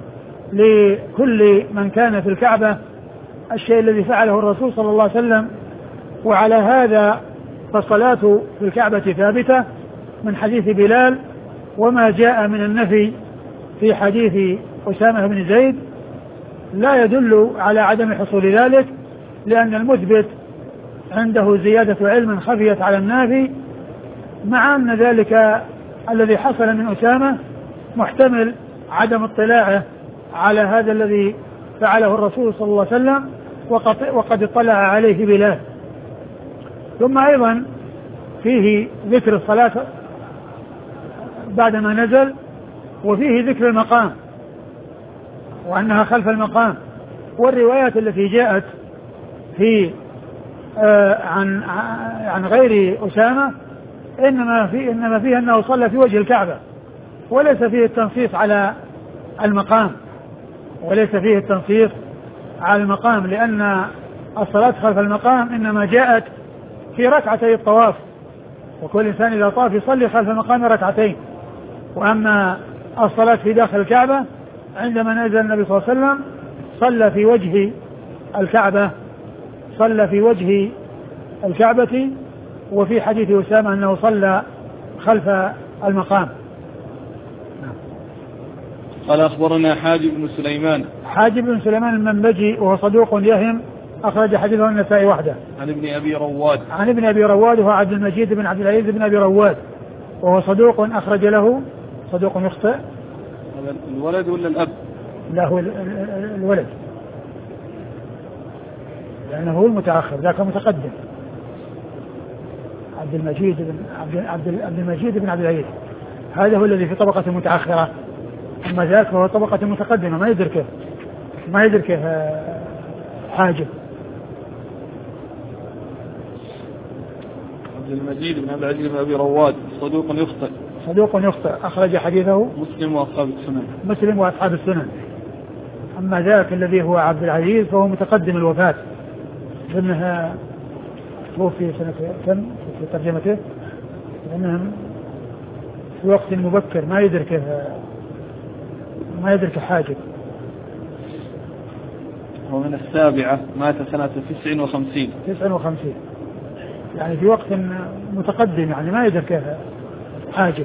لكل من كان في الكعبة الشيء الذي فعله الرسول صلى الله عليه وسلم. وعلى هذا فالصلاة في الكعبة ثابتة من حديث بلال وما جاء من النفي في حديث أسامة بن زيد لا يدل على عدم حصول ذلك لأن المثبت عنده زيادة علم خفيت على النافي مع أن ذلك الذي حصل من أسامة محتمل عدم اطلاعه على هذا الذي فعله الرسول صلى الله عليه وسلم وقد اطلع عليه بلال. ثم أيضا فيه ذكر الصلاة بعدما نزل وفيه ذكر المقام وأنها خلف المقام والروايات التي جاءت في آه عن عن غير أسامة إنما في إنما فيه أنه صلى في وجه الكعبة وليس فيه التنصيص على المقام وليس فيه التنصيص على المقام لأن الصلاة خلف المقام إنما جاءت في ركعتي الطواف وكل إنسان إذا طاف يصلي خلف المقام ركعتين. وأما الصلاة في داخل الكعبة عندما نزل النبي صلى الله عليه وسلم صلى في وجه الكعبة صلى في وجه الكعبة وفي حديث أسامة أنه صلى خلف المقام. قال أخبرنا حاجب بن سليمان حاجب بن سليمان المنبجي وهو صدوق يهم أخرج حديثه النسائي وحده. عن ابن أبي رواد عن ابن أبي رواد وهو عبد المجيد بن عبد العزيز بن أبي رواد وهو صدوق أخرج له صدوق يخطئ. الولد ولا الأب؟ لا هو الولد لأنه هو المتأخر ذاك متقدم عبد المجيد بن عبد عبد عبد المجيد بن عبد العزيز هذا هو الذي في طبقة متأخرة أما ذاك فهو طبقة متقدمة ما يدركه ما يدركه حاجة. عبد المجيد بن عبد العزيز بن أبي رواد صدوق يخطئ صدوق يخطئ أخرج حديثه مسلم وأصحاب السنن مسلم وأصحاب السنن. أما ذاك الذي هو عبد العزيز فهو متقدم الوفاة لأنها توفي سنة كم في ترجمته لأنه في وقت مبكر ما يدركه ما يدرك حاجة. ومن السابعة مات سنة تسع وخمسين تسع وخمسين يعني في وقت متقدم يعني ما يدرك حاجة.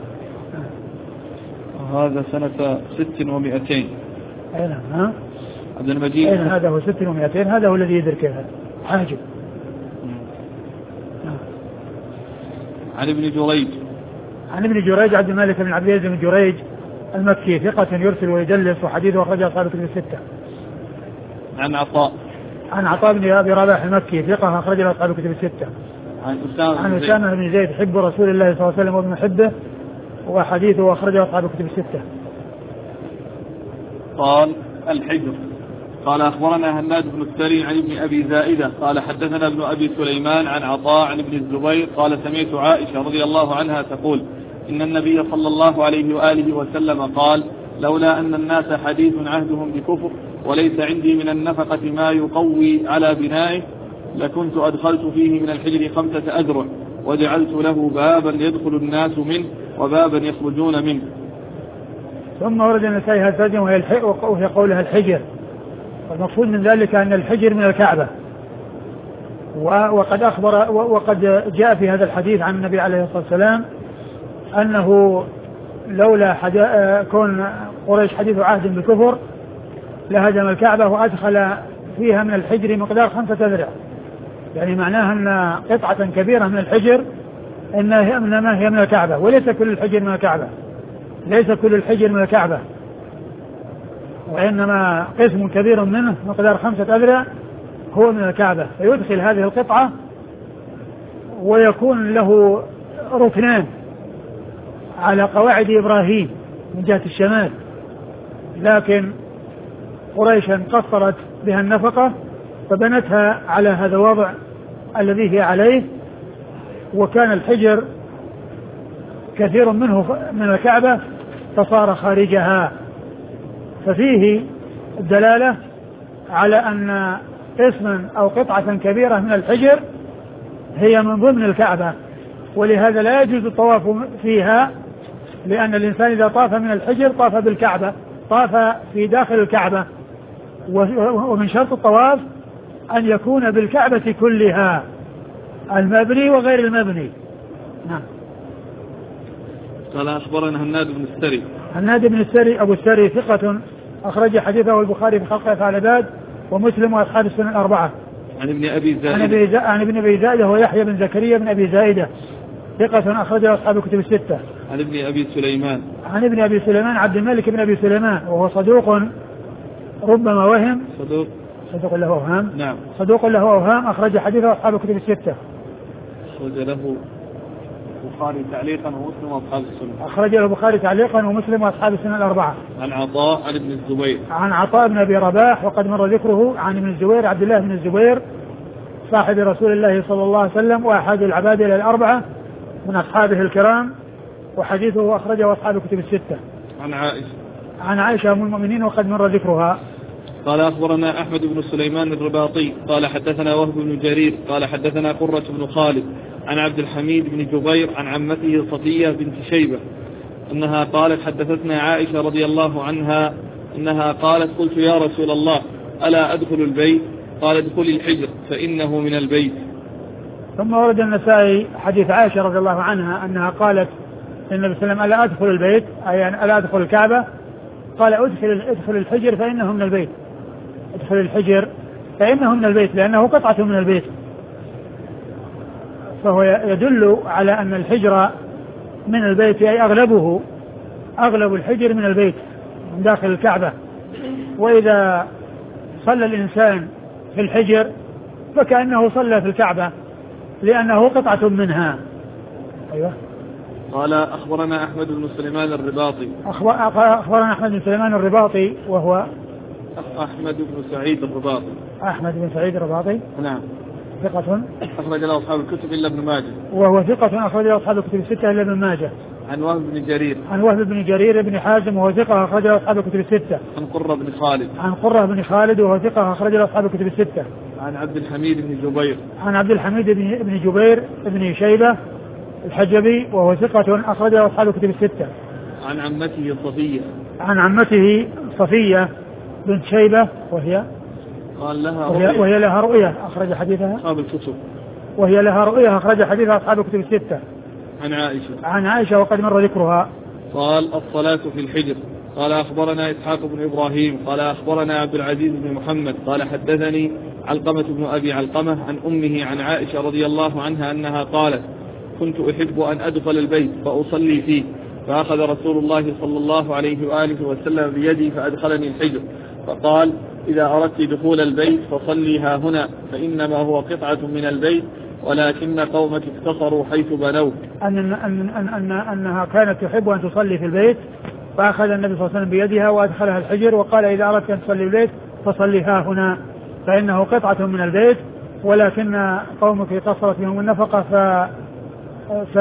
وهذا سنة ست ومئتين. أي نعم ها عبد المجيد أين هذا هو ست ومئتين هذا هو الذي يدرك حاجة. عن ابن جريج عن ابن جريج عبد الملك بن عبد العزيز بن جريج المكي ثقة يرسل ويدلس وحديثه أخرجه أصحاب الكتب الستة. عن عطاء عن عطاء بن أبي رباح المكي ثقة أخرجه أصحاب الكتب الستة. عن أسامة عن أسامة بن زيد حب رسول الله صلى الله عليه وسلم وابن حبه وحديثه أخرجه أصحاب الكتب الستة. قال الحجر. قال أخبرنا هناد بن السري عن ابن أبي زائدة قال حدثنا ابن أبي سليمان عن عطاء عن ابن الزبير قال سمعت عائشة رضي الله عنها تقول إن النبي صلى الله عليه وآله وسلم قال لولا أن الناس حديث عهدهم بكفر وليس عندي من النفقة ما يقوي على بنائه لكنت أدخلت فيه من الحجر خمسة أذرع وجعلت له بابا يدخل الناس منه وبابا يخرجون منه. ثم ورد النسائي هذا وهي قولها الحجر، والمقصود من ذلك أن الحجر من الكعبة. وقد أخبر وقد جاء في هذا الحديث عن النبي عليه الصلاة والسلام أنه لولا كون قريش حديث عهد بالكفر لهدم الكعبة وأدخل فيها من الحجر مقدار خمسة أذرع، يعني معناها أن قطعة كبيرة من الحجر إنما هي من الكعبة، وليس كل الحجر من الكعبة، ليس كل الحجر من الكعبة، وإنما قسم كبير منه مقدار خمسة أذرع هو من الكعبة، فيدخل هذه القطعة ويكون له ركنان على قواعد إبراهيم من جهة الشمال، لكن قريشا قصرت بها النفقة فبنتها على هذا الوضع الذي هي عليه، وكان الحجر كثير منه من الكعبة فصار خارجها، ففيه الدلالة على أن قسما أو قطعة كبيرة من الحجر هي من ضمن الكعبة، ولهذا لا يجوز الطواف فيها، لأن الإنسان إذا طاف من الحجر طاف بالكعبة، طاف في داخل الكعبة، ومن شرط الطواف أن يكون بالكعبة كلها المبني وغير المبني. نعم. قال أخبرنا هناد بن السري. هناد بن السري أبو السري ثقة أخرج حديثه البخاري في خلق أفعال العباد ومسلم وأصحاب السنن الأربعة. عن ابن أبي زائدة. عن ابن أبي زائدة هو يحيى بن زكريا بن أبي زائدة ثقة أخرجه أصحاب الكتب الستة. عن ابن أبي سليمان. عن ابن أبي سليمان عبد الملك بن أبي سليمان وهو صدوق ربما وهم. صدوق. صدوق له أوهام. نعم. صدوق له أوهام أخرج حديثه أصحاب الكتب الستة. أخرج له البخاري تعليقا ومسلم وأصحاب السنن. أخرج له البخاري تعليقا ومسلم وأصحاب السنن الأربعة. عن عطاء عن ابن الزبير. عن عطاء بن أبي رباح وقد مر ذكره. عن ابن الزبير عبد الله بن الزبير صاحب رسول الله صلى الله عليه وسلم وأحد العباد إلى الأربعة من أصحابه الكرام، وحديثه أخرجه أصحاب الكتب الستة. عن عائشة. عن عائشة أم المؤمنين وقد مر ذكرها. قال أخبرنا أحمد بن سليمان الرباطي قال حدثنا وهب بن جرير قال حدثنا قرة بن خالد عن عبد الحميد بن جبير عن عمته صفية بنت شيبة أنها قالت حدثتنا عائشة رضي الله عنها أنها قالت قلت يا رسول الله ألا أدخل البيت؟ قال ادخل الحجر فإنه من البيت. ثم ورد النسائي حديث عائشة رضي الله عنها أنها قالت النبي صلى الله عليه وسلم ألا أدخل البيت، أي ألا أدخل الكعبة؟ قال أدخل, أدخل الحجر فإنه من البيت. ادخل الحجر فإنه من البيت لأنه قطعة من البيت، فهو يدل على أن الحجر من البيت، أي أغلبه أغلب الحجر من البيت من داخل الكعبة، وإذا صلى الإنسان في الحجر فكأنه صلى في الكعبة لأنه قطعة منها. أيوة. قال أخبرنا أحمد بن سليمان الرباطي. أخبرنا أحمد بن سليمان الرباطي وهو أحمد بن سعيد الرباطي. أحمد بن سعيد الرباطي. نعم. ثقة أخرج له أصحاب الكتب إلا ابن ماجه. وهو ثقة أخرج له أصحاب الكتب الستة إلا ابن ماجه. عن وهب بن جرير. عن وهب بن جرير بن حازم وهو ثقة أخرج له أصحاب الكتب الستة. عن قرة بن خالد. عن قرة بن خالد وهو ثقة أخرج له أصحاب الكتب الستة. عن عبد الحميد بن جبير. عن عبد الحميد بن جبير بن شيبة الحجبي وهو ثقة أخرج له أصحاب الكتب الستة. عن عمته صفية. عن عمته صفية بنت شيبة وهي قال لها وهي, رؤية. وهي لها رؤية أخرج حديثها أصحاب الكتب. وهي لها رؤية أخرج حديثها أصحاب الكتب الستة. عن عائشة. عن عائشة وقد مر ذكرها. قال الصلاة في الحجر. قال أخبرنا إسحاق بن إبراهيم قال أخبرنا عبد العزيز بن محمد قال حدثني علقمة بن أبي علقمة عن أمه عن عائشة رضي الله عنها أنها قالت كنت أحب أن أدخل البيت فأصلي فيه، فأخذ رسول الله صلى الله عليه وآله وسلم بيدي فأدخلني الحجر، فقال: إذا أردت دخول البيت فصلي ها هنا، فإنما هو قطعة من البيت ولكن قومك اقتصروا حيث بنوه. أن أن أن أن أنها كانت تحب أن تصلي في البيت، فأخذ النبي صلى الله عليه وسلم بيدها وأدخلها الحجر وقال: إذا أردت أن تصلي في البيت فصلي ها هنا، فإنه قطعة من البيت ولكن قومك قصرت بهم النفقة ف ف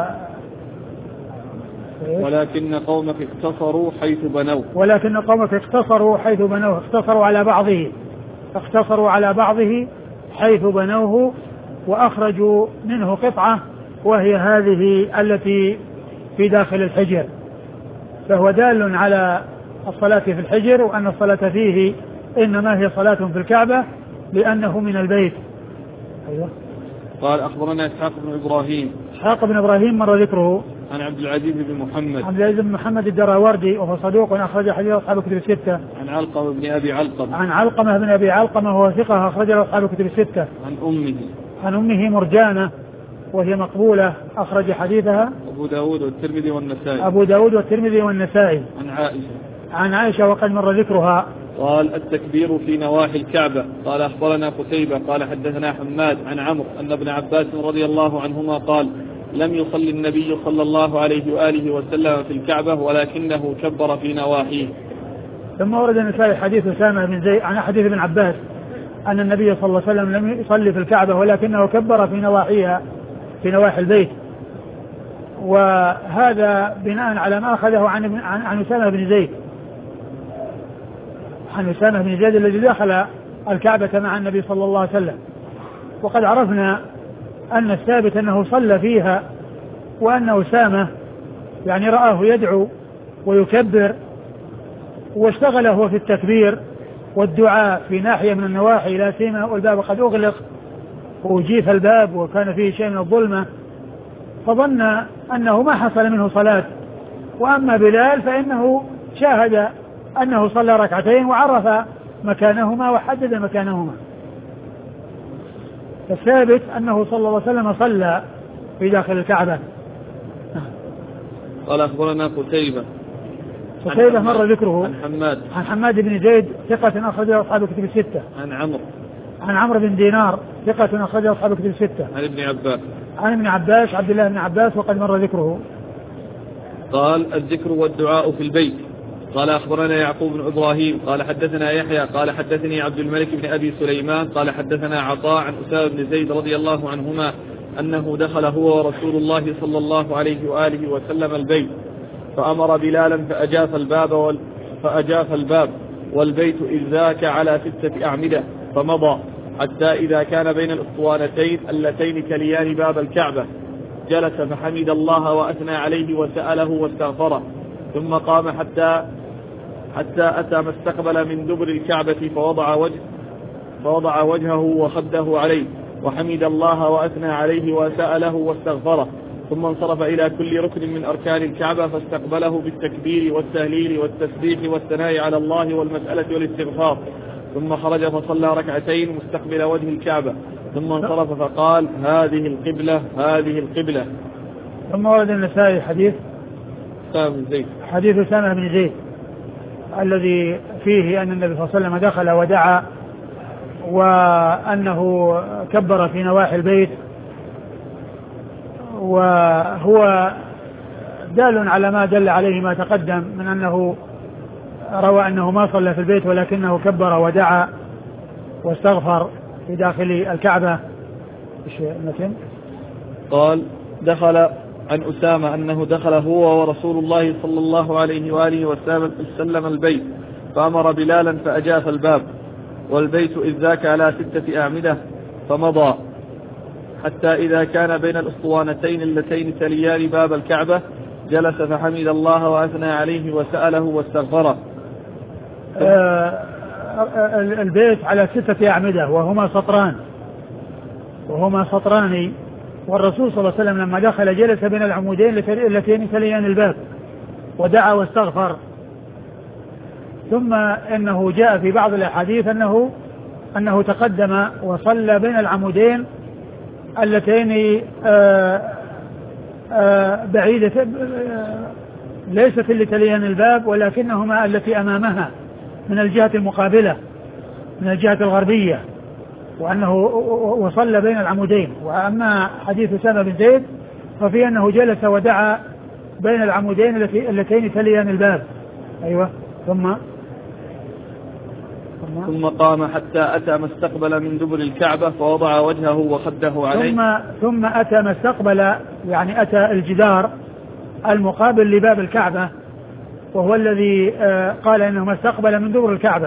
ولكن قومك اقتصروا حيث بنوه ولكن قومك اقتصروا حيث بنوه اقتصروا على بعضه اقتصروا على بعضه حيث بنوه وأخرجوا منه قطعة وهي هذه التي في داخل الحجر، فهو دال على الصلاة في الحجر وأن الصلاة فيه إنما هي صلاة في الكعبة لأنه من البيت. أيوة. قال: أخبرنا إسحاق بن إبراهيم. إسحاق بن إبراهيم مر ذكره. عن عبد العزيز بن محمد. عبد العزيز بن محمد الدراوردي وهو صدوق أخرج حديث أصحاب الكتب الستة. عن علقمة بن أبي علقمة. عن علقمة بن أبي علقمة وهو ثقة أخرج أصحاب الكتب الستة. عن أمه. عن أمه مرجانة وهي مقبولة أخرج حديثها أبو داود والترمذي والنسائي. أبو داود والترمذي والنسائي. عن عائشة. عن عائشة وقد مر ذكرها. قال: التكبير في نواحي الكعبة. قال: أخبرنا قتيبة قال حدثنا حماد عن عمرو أن ابن عباس رضي الله عنهما قال: لم يصلي النبي صلى الله عليه وآله وسلم في الكعبة ولكنه كبر في نواحيه. ثم ورد النسائي حديث أسامة بن زيد عن حديث ابن عباس أن النبي صلى الله عليه وسلم لم يصلي في الكعبة ولكنه كبر في نواحيها في نواحي البيت، وهذا بناء على ما أخذه عن عن أسامة بن زيد عن أسامة بن زيد الذي دخل الكعبة مع النبي صلى الله عليه وسلم. وقد عرفنا أن الثابت أنه صلى فيها وأن أسامة يعني رآه يدعو ويكبر واشتغل هو في التكبير والدعاء في ناحية من النواحي، لا سيما والباب قد أغلق وأجيف الباب وكان فيه شيء من الظلمة، فظن أنه ما حصل منه صلاة. وأما بلال فإنه شاهد أنه صلى ركعتين وعرف مكانهما وحدد مكانهما. الثابت أنه صلى الله عليه وسلم صلى في داخل الكعبة. قال: أخبرنا قتيبة. قتيبة مر ذكره. عن حماد. عن حماد بن زيد ثقة أخرجه أصحاب الكتب الستة. عن عمرو. عن عمرو بن دينار ثقة أخرجه أصحاب الكتب الستة. عن ابن عباس. عن ابن عباس عبد الله بن عباس وقد مر ذكره. قال: الذكر والدعاء في البيت. قال: أخبرنا يعقوب بن إبراهيم قال حدثنا يحيى قال حدثني عبد الملك بن أبي سليمان قال حدثنا عطاء عن أسامة بن زيد رضي الله عنهما أنه دخل هو ورسول الله صلى الله عليه وآله وسلم البيت، فأمر بلالا فأجاف الباب وال... فأجاف الباب والبيت إذ ذاك على ستة أعمدة، فمضى حتى إذا كان بين الأسطوانتين اللتين تليان باب الكعبة جلس فحمد الله وأثنى عليه وسأله واستغفره، ثم قام حتى حتى أتى ما استقبل من دبر الكعبة فوضع وجه فوضع وجهه وخده عليه وحمد الله وأثنى عليه وسأله واستغفره، ثم انصرف إلى كل ركن من أركان الكعبة فاستقبله بالتكبير والتهليل والتسبيح والثناء على الله والمسألة والاستغفار، ثم خرج فصلى ركعتين مستقبل وجه الكعبة، ثم انصرف فقال: هذه القبلة هذه القبلة. ثم ورد النسائي حديث أسامة بن زيد حديث أسامة بن زيد الذي فيه أن النبي صلى الله عليه وسلم دخل ودعا وأنه كبر في نواحي البيت، وهو دال على ما دل عليه ما تقدم من أنه روى أنه ما صلى في البيت ولكنه كبر ودعا واستغفر في داخل الكعبة. قال: دخل عن أسامة أنه دخل هو ورسول الله صلى الله عليه وآله وسلم البيت، فأمر بلالا فأجاف الباب والبيت إذ ذاك على ستة أعمدة، فمضى حتى إذا كان بين الأسطوانتين اللتين تليان باب الكعبة جلس فحمد الله وأثنى عليه وسأله واستغفره. آه البيت على ستة أعمدة وهما سطران وهما سطران والرسول صلى الله عليه وسلم لما دخل جلس بين العمودين اللتين تليان الباب ودعا واستغفر. ثم إنه جاء في بعض الأحاديث أنه أنه تقدم وصلى بين العمودين اللتين آه بعيدة ليست اللي تليان الباب ولكنهما التي أمامها من الجهة المقابلة من الجهة الغربية، وأنه وصل بين العمودين. وأما حديث أسامة بن زيد ففي أنه جلس ودعا بين العمودين اللتين تليان الباب. أيوة. ثم ثم قام حتى أتى ما استقبل من دبر الكعبة فوضع وجهه وخده عليه. ثم ثم أتى ما استقبل، يعني أتى الجدار المقابل لباب الكعبة، وهو الذي قال إنه ما استقبل من دبر الكعبة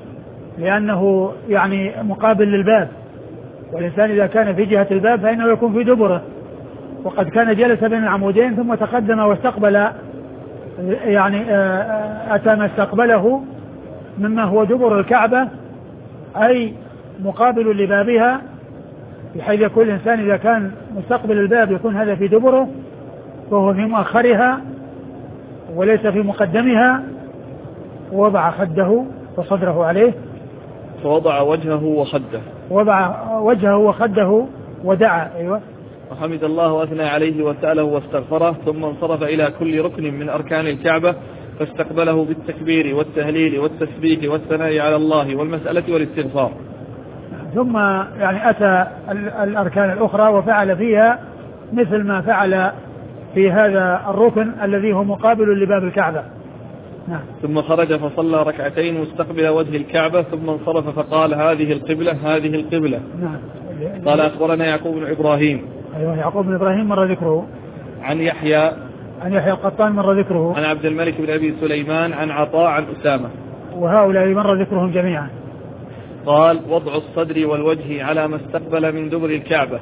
لأنه يعني مقابل للباب، والإنسان إذا كان في جهة الباب فإنه يكون في دبره، وقد كان جلس بين العمودين ثم تقدم واستقبل، يعني أتى ما استقبله مما هو دبر الكعبة أي مقابل لبابها، بحيث يكون الإنسان إذا كان مستقبل الباب يكون هذا في دبره وهو في مؤخرها وليس في مقدمها. ووضع خده وصدره عليه، فوضع وجهه وخده وضع وجهه وخده ودعا. أيوة. وحمد الله وأثنى عليه وسأله واستغفره، ثم انصرف إلى كل ركن من أركان الكعبة فاستقبله بالتكبير والتهليل والتسبيح والثناء على الله والمسألة والاستغفار. ثم يعني أتى الأركان الأخرى وفعل فيها مثل ما فعل في هذا الركن الذي هو مقابل لباب الكعبة. نعم. ثم خرج فصلى ركعتين مستقبل وجه الكعبة ثم انصرف فقال هذه القبلة هذه القبلة. نعم. قال أخبرنا يعقوب بن إبراهيم. أيوة. يعقوب بن إبراهيم مر ذكره. عن يحيى عن يحيى القطان مر ذكره. عن عبد الملك بن أبي سليمان عن عطاء عن أسامة. وهؤلاء مر ذكرهم جميعا. قال وضع الصدر والوجه على ما استقبل من دبر الكعبة.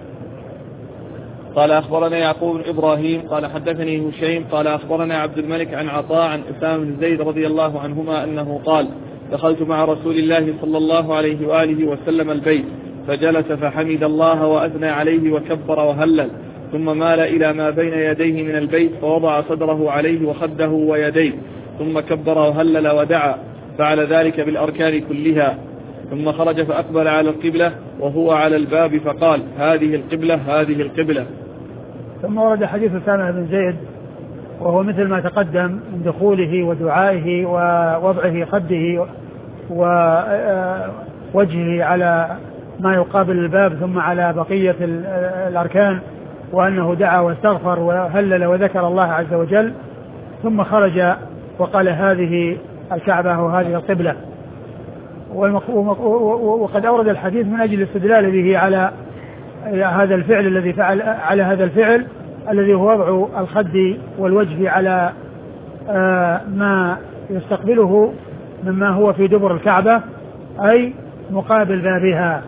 قال أخبرنا يعقوب بن إبراهيم قال حدثني هشيم قال أخبرنا عبد الملك عن عطاء عن أسامة بن زيد رضي الله عنهما أنه قال دخلت مع رسول الله صلى الله عليه وآله وسلم البيت فجلس فحمد الله وأثنى عليه وكبر وهلل، ثم مال إلى ما بين يديه من البيت فوضع صدره عليه وخده ويديه، ثم كبر وهلل ودعا، فعل ذلك بالأركان كلها، ثم خرج فأقبل على القبلة وهو على الباب فقال هذه القبلة هذه القبلة. ثم ورد حديث أسامة بن زيد وهو مثل ما تقدم من دخوله ودعائه ووضعه خده ووجهه على ما يقابل الباب ثم على بقية الأركان، وأنه دعا واستغفر وهلل وذكر الله عز وجل، ثم خرج وقال هذه الكعبة وهذه القبلة. وقد أورد الحديث من أجل الاستدلال به على هذا الفعل الذي فعل على هذا الفعل الذي هو وضع الخد والوجه على ما يستقبله مما هو في دبر الكعبة أي مقابل بابها.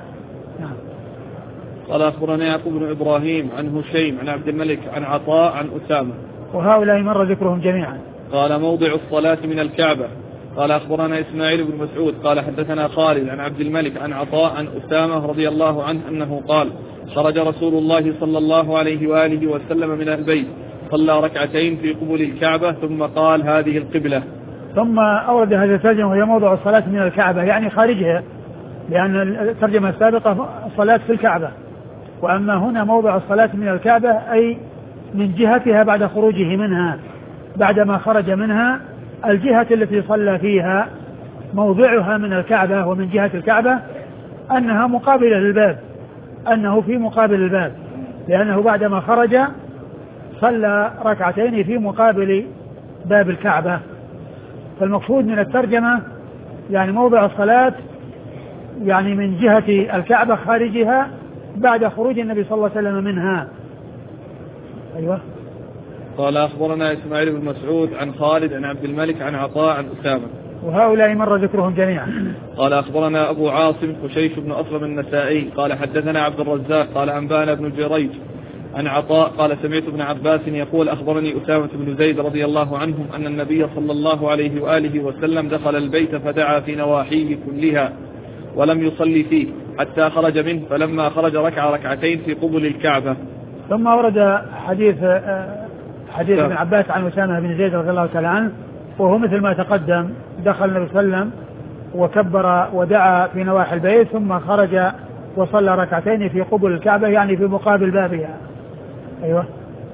قال أخبرنا يعقوب بن إبراهيم عن هشيم عن عبد الملك عن عطاء عن أسامة. وهؤلاء مر ذكرهم جميعا. قال موضع الصلاة من الكعبة. قال أخبرنا إسماعيل بن مسعود قال حدثنا خالد عن عبد الملك عن عطاء عن أسامة رضي الله عنه أنه قال خرج رسول الله صلى الله عليه وآله وسلم من البيت صلى ركعتين في قبل الكعبة ثم قال هذه القبلة. ثم أورد هذا الترجمة وهي موضع الصلاة من الكعبة يعني خارجها، لأن الترجمة السابقة الصلاة في الكعبة، وأما هنا موضع الصلاة من الكعبة أي من جهتها بعد خروجه منها، بعدما خرج منها الجهة التي صلى فيها موضعها من الكعبة ومن جهة الكعبة أنها مقابلة للباب، أنه في مقابل الباب، لأنه بعدما خرج صلى ركعتين في مقابل باب الكعبة. فالمقصود من الترجمة يعني موضع الصلاة يعني من جهة الكعبة خارجها بعد خروج النبي صلى الله عليه وسلم منها. أيوة. قال أخبرنا إسماعيل بن مسعود عن خالد عن عبد الملك عن عطاء عن أسامة. وهؤلاء مر ذكرهم جميعا. قال أخبرنا أبو عاصم خشيش بن أصلم النسائي قال حدثنا عبد الرزاق قال أنبانا ابن جريج عن عطاء قال سمعت ابن عباس يقول أخبرني أسامة بن زيد رضي الله عنهم أن النبي صلى الله عليه وآله وسلم دخل البيت فدعا في نواحيه كلها ولم يصلي فيه حتى خرج منه، فلما خرج ركع ركعتين في قبل الكعبة. ثم ورد حديث حديث ابن عباس عن أسامة بن زيد رضي الله تعالى عنه وهو مثل ما تقدم، دخل النبي صلى الله عليه وسلم وكبر ودعا في نواحي البيت ثم خرج وصلى ركعتين في قبل الكعبة يعني في مقابل بابها. أيوة.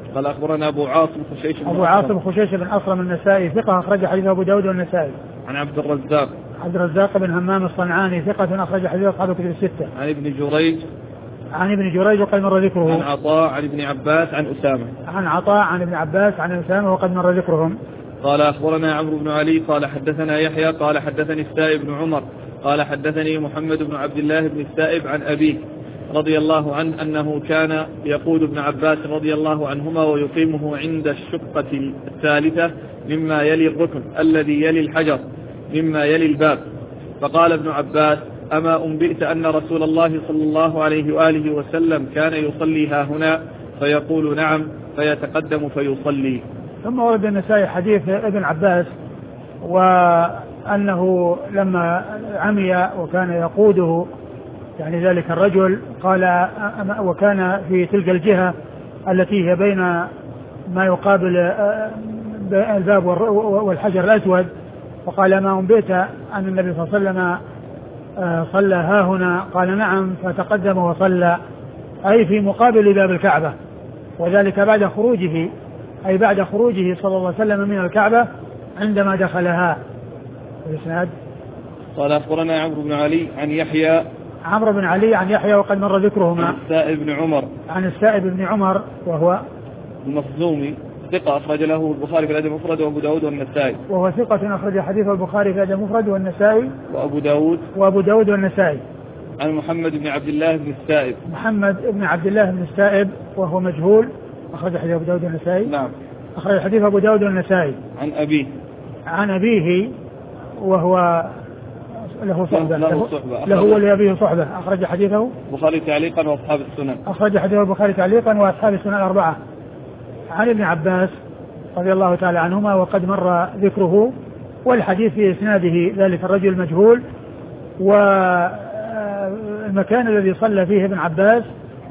قال أخبرنا أبو عاصم خشيش بن أبو عاصم خشيش بن أصرم النسائي ثقة أخرج حديث أبو داود والنسائي. عن عبد الرزاق عبد الرزاق بن همام الصنعاني ثقة أخرج حديث أصحاب الكتب الستة. عن ابن جريج عن ابن جريج وقد مر ذكره. عن عطاء عن ابن عباس عن أسامة. عن عطاء عن ابن عباس عن أسامة وقد مر ذكرهم. قال أخبرنا عمرو بن علي قال حدثنا يحيى قال حدثني السائب بن عمر قال حدثني محمد بن عبد الله بن السائب عن أبيه رضي الله عنه أنه كان يقود ابن عباس رضي الله عنهما ويقيمه عند الشقة الثالثة مما يلي الركن الذي يلي الحجر مما يلي الباب. فقال ابن عباس أما أنبئت أن رسول الله صلى الله عليه وآله وسلم كان يصلي ها هنا؟ فيقول نعم فيتقدم فيصلي. ثم ورد النسائي حديث ابن عباس وأنه لما عمي وكان يقوده يعني ذلك الرجل قال وكان في تلك الجهة التي هي بين ما يقابل الباب والحجر الأسود فقال ما أنبئت أن النبي صلى الله عليه وسلم صلى ها هنا؟ قال نعم فتقدم وصلى أي في مقابل باب الكعبة وذلك بعد خروجه أي بعد خروجه صلى الله عليه وسلم من الكعبة عندما دخلها. قال أخبرنا عمرو بن علي عن يحيى عمرو بن علي عن يحيى وقد مر ذكرهما. عن السائب بن عمر عن السائب بن عمر وهو المخزومي ثقة أخرج له البخاري في الأدب المفرد وأبو داود والنسائي. وهو ثقة أخرج حديث البخاري في الأدب المفرد والنسائي وأبو داود وأبو داود والنسائي. عن محمد بن عبد الله بن السائب محمد بن عبد الله بن السائب وهو مجهول أخرج حديث أبو داود والنسائي. نعم أخرج حديث أبو داود والنسائي. عن أبيه عن أبيه وهو له صحبة له, له, له ولأبيه صحبة أخرج حديثه البخاري تعليقا وأصحاب السنن. أخرج حديث البخاري تعليقا وأصحاب السنن الأربعة. عن ابن عباس رضي الله تعالى عنهما وقد مر ذكره والحديث في إسناده ذلك الرجل المجهول والمكان الذي صلى فيه ابن عباس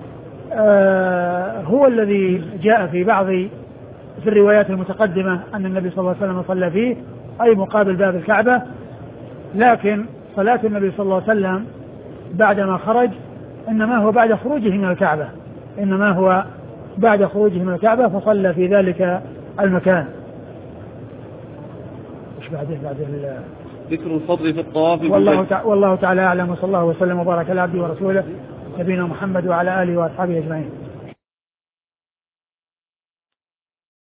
هو الذي جاء في بعض في الروايات المتقدمة أن النبي صلى الله عليه وسلم صلى فيه أي مقابل باب الكعبة لكن صلاة النبي صلى الله عليه وسلم بعدما خرج إنما هو بعد خروجه من الكعبة إنما هو بعد خروجه من الكعبة فصلى في ذلك المكان. إيش بعده بعد ذكر الفضل في الطواف والله, تع... والله تعالى أعلم وصلى الله وسلم وبارك على عبده ورسوله نبينا محمد وعلى آله وأصحابه أجمعين.